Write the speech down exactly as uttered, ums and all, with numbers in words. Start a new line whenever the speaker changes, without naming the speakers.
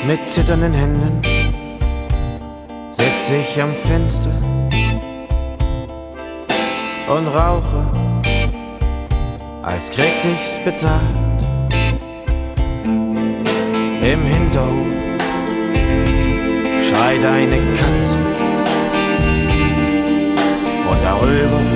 Mit zitternden Händen sitz ich am Fenster und rauche, als krieg ich's bezahlt. Im Hinterhof schreit eine Katze und darüber